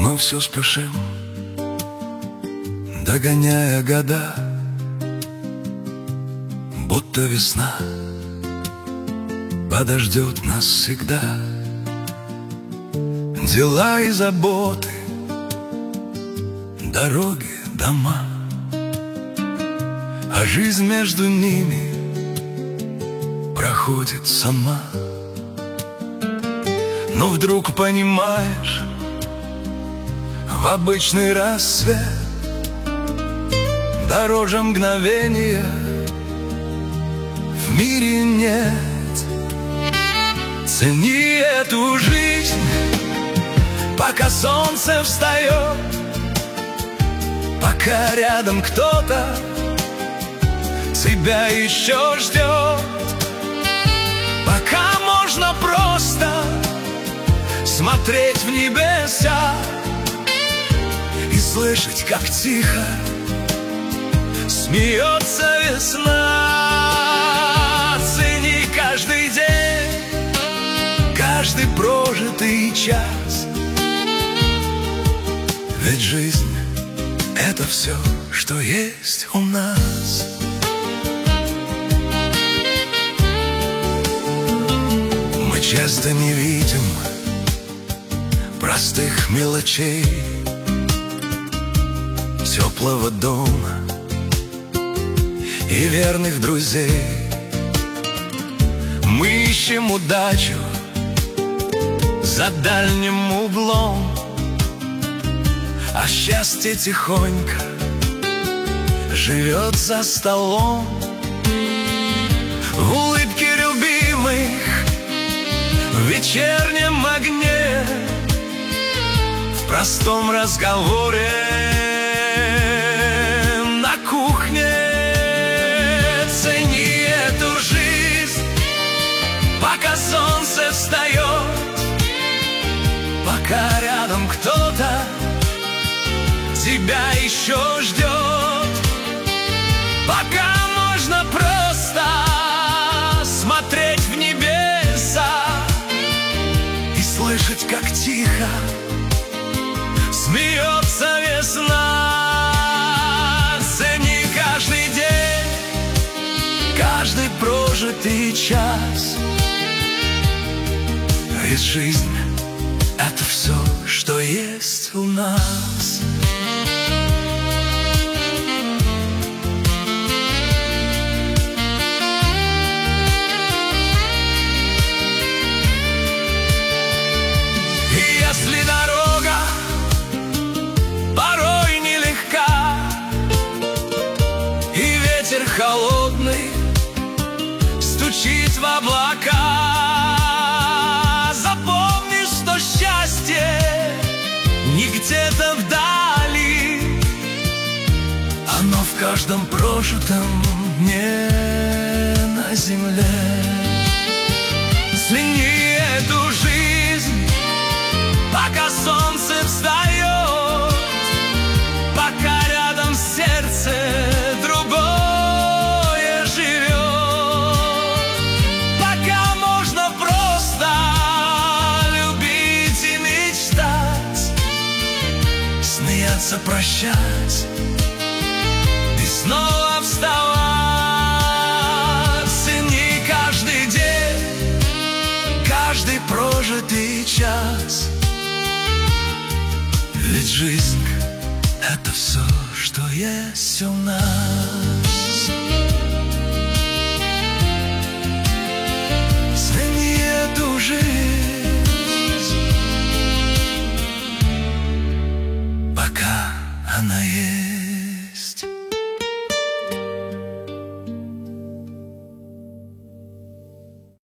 Мы все спешим, догоняя года, будто весна подождет нас всегда. Дела и заботы, дороги, дома, а жизнь между ними проходит сама. Но вдруг понимаешь, в обычный рассвет дороже мгновения в мире нет. Цени эту жизнь, пока солнце встает, пока рядом кто-то тебя еще ждет, пока можно просто смотреть в небеса и слышать, как тихо смеется весна. Цени каждый день, каждый прожитый час, ведь жизнь — это все, что есть у нас. Мы часто не видим простых мелочей, теплого дома и верных друзей. Мы ищем удачу за дальним углом, а счастье тихонько живет за столом. В улыбке любимых, в вечернем огне, в простом разговоре на кухне. Цени эту жизнь, пока солнце встает, пока рядом кто-то тебя еще ждет, пока можно просто смотреть в небеса и слышать, как тихо смеется весна. Цени каждый день, каждый прожитый час, ведь жизнь — это все, что есть у нас. И если дорога порой нелегка, и ветер холодный стучит в облака, запомни, что счастье не где-то вдали, оно в каждом прожитом дне на земле. Цени эту жизнь, пока солнце встает, пока рядом сердце другое живет, пока можно просто любить и мечтать, смеяться, прощать и снова вставать. Цени каждый день, каждый прожитый час, ведь жизнь — это все, что есть у нас.